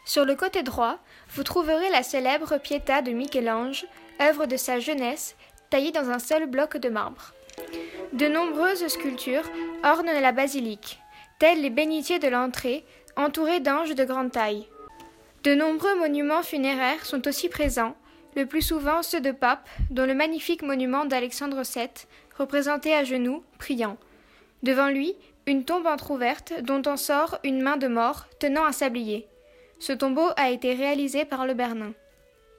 Sur le côté droit, vous trouverez la célèbre Pietà de Michel-Ange, œuvre de sa jeunesse, taillée dans un seul bloc de marbre. De nombreuses sculptures ornent la basilique, tels les bénitiers de l'entrée, entourés d'anges de grande taille. De nombreux monuments funéraires sont aussi présents, le plus souvent ceux de papes, dont le magnifique monument d'Alexandre VII, représenté à genoux, priant. Devant lui, une tombe entr'ouverte dont en sort une main de mort tenant un sablier. Ce tombeau a été réalisé par Le Bernin.